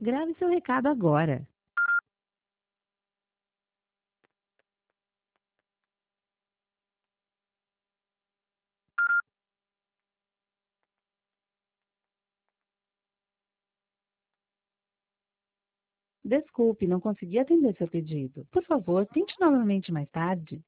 Grave seu recado agora. Desculpe, não consegui atender seu pedido. Por favor, tente novamente mais tarde.